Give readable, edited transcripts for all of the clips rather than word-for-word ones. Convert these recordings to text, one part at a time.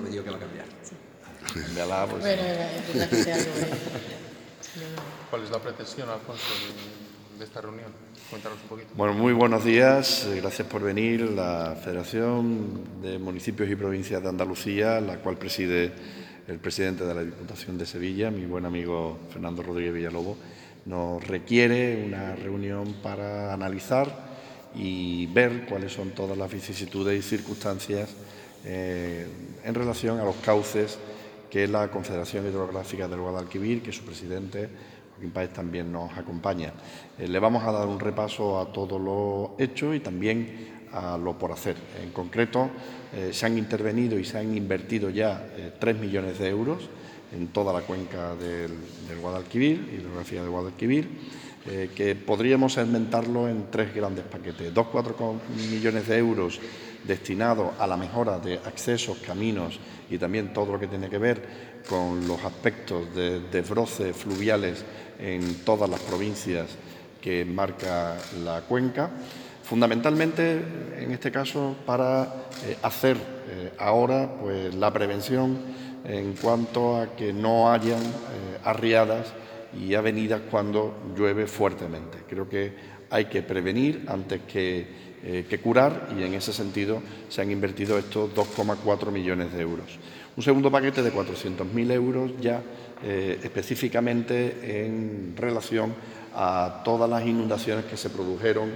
me dijo que va a cambiar. Cámbiala, pues. Bueno, tendrá que ser algo ¿Cuál es la pretensión, Alfonso, de esta reunión? Cuéntanos un poquito. Bueno, muy buenos días. Gracias por venir. La Federación de Municipios y Provincias de Andalucía, la cual preside el presidente de la Diputación de Sevilla, mi buen amigo Fernando Rodríguez Villalobos, nos requiere una reunión para analizar y ver cuáles son todas las vicisitudes y circunstancias en relación a los cauces que la Confederación Hidrográfica del Guadalquivir, que su presidente, Joaquín Páez, también nos acompaña. Le vamos a dar un repaso a todo lo hecho y también a lo por hacer. En concreto, se han intervenido y se han invertido ya 3 millones de euros en toda la cuenca del Guadalquivir, hidrografía del Guadalquivir, que podríamos segmentarlo en 3 grandes paquetes. 2,4 millones de euros destinados a la mejora de accesos, caminos y también todo lo que tiene que ver con los aspectos de desbroces fluviales en todas las provincias que marca la cuenca, fundamentalmente en este caso para hacer ahora pues la prevención en cuanto a que no hayan arriadas y avenidas cuando llueve fuertemente. Creo que hay que prevenir antes que curar y en ese sentido se han invertido estos 2,4 millones de euros. Un segundo paquete de 400.000 euros ya específicamente en relación a todas las inundaciones que se produjeron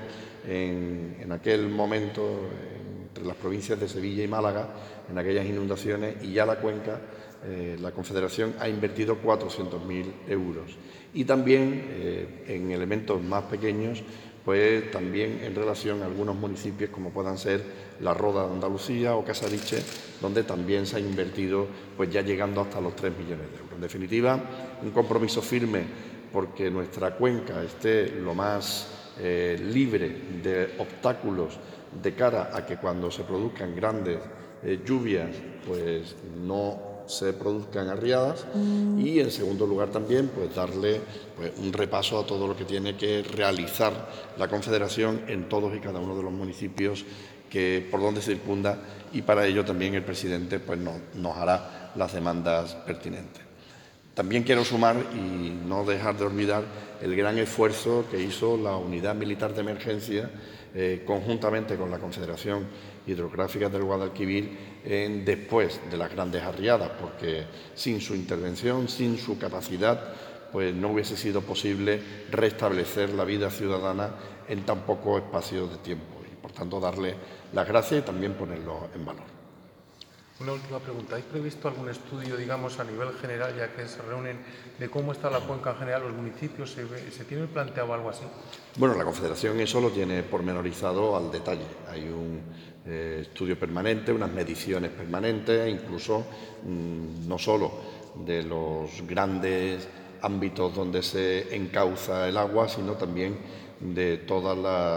en aquel momento entre las provincias de Sevilla y Málaga, en aquellas inundaciones, y ya la cuenca, la Confederación ha invertido 400.000 euros. Y también en elementos más pequeños, pues también en relación a algunos municipios como puedan ser La Roda de Andalucía o Casariche, donde también se ha invertido pues ya llegando hasta los 3 millones de euros. En definitiva, un compromiso firme porque nuestra cuenca esté lo más libre de obstáculos de cara a que cuando se produzcan grandes lluvias pues no se produzcan arriadas y en segundo lugar también pues darle pues, un repaso a todo lo que tiene que realizar la Confederación en todos y cada uno de los municipios que por donde circunda y para ello también el presidente pues nos hará las demandas pertinentes. También quiero sumar y no dejar de olvidar el gran esfuerzo que hizo la Unidad Militar de Emergencia conjuntamente con la Confederación Hidrográfica del Guadalquivir después de las grandes arriadas, porque sin su intervención, sin su capacidad, pues no hubiese sido posible restablecer la vida ciudadana en tan poco espacio de tiempo y, por tanto, darle las gracias y también ponerlo en valor. Una última pregunta. ¿Hay previsto algún estudio, digamos, a nivel general, ya que se reúnen, de cómo está la cuenca en general, los municipios? ¿Se tiene planteado algo así? Bueno, la Confederación eso lo tiene pormenorizado al detalle. Hay un estudio permanente, unas mediciones permanentes, incluso no solo de los grandes ámbitos donde se encauza el agua, sino también de toda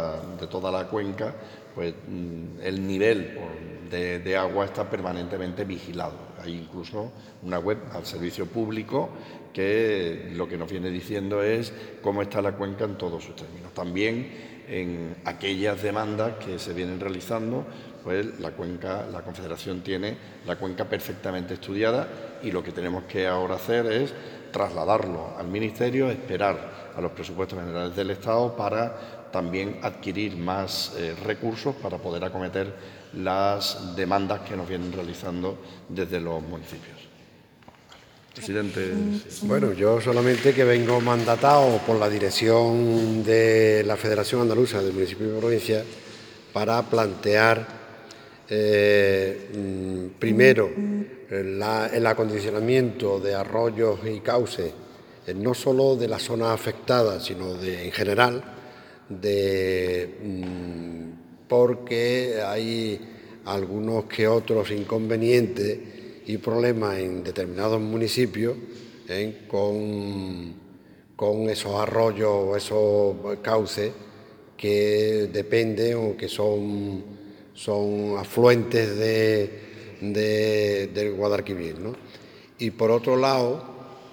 la cuenca, pues el nivel de agua está permanentemente vigilado. Hay incluso una web al servicio público que lo que nos viene diciendo es cómo está la cuenca en todos sus términos. También en aquellas demandas que se vienen realizando, pues la Confederación tiene la cuenca perfectamente estudiada y lo que tenemos que ahora hacer es trasladarlo al Ministerio, esperar a los presupuestos generales del Estado para también adquirir más recursos para poder acometer las demandas que nos vienen realizando desde los municipios. Presidente. Bueno, yo solamente que vengo mandatado por la dirección de la Federación Andaluza de Municipios y Provincias para plantear primero el acondicionamiento de arroyos y cauces, no solo de las zonas afectadas, sino en general, porque hay algunos que otros inconvenientes y problemas en determinados municipios con esos arroyos o esos cauces que dependen o que son afluentes del Guadalquivir, ¿no? Y por otro lado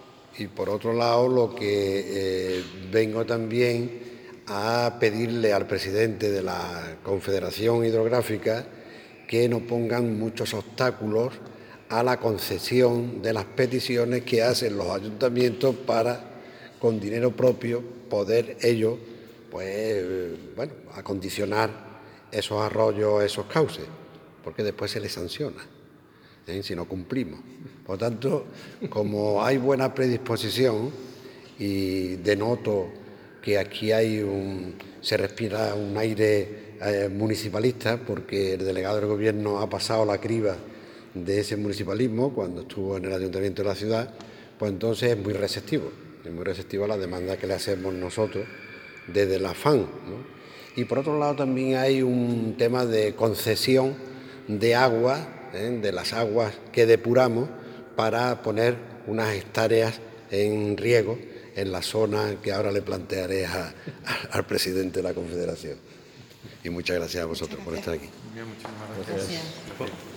lo que vengo también a pedirle al presidente de la Confederación Hidrográfica que no pongan muchos obstáculos a la concesión de las peticiones que hacen los ayuntamientos para, con dinero propio, poder ellos, pues, bueno, acondicionar esos arroyos, esos cauces, porque después se les sanciona si no cumplimos. Por tanto, como hay buena predisposición y denoto que aquí se respira un aire municipalista, porque el delegado del Gobierno ha pasado la criba de ese municipalismo cuando estuvo en el Ayuntamiento de la ciudad, pues entonces es muy receptivo a la demanda que le hacemos nosotros desde el afán, ¿no? Y por otro lado también hay un tema de concesión de agua, de las aguas que depuramos, para poner unas hectáreas en riego en la zona que ahora le plantearé al presidente de la Confederación. Y muchas gracias a vosotros por estar aquí. Bien, muchísimas gracias. Gracias.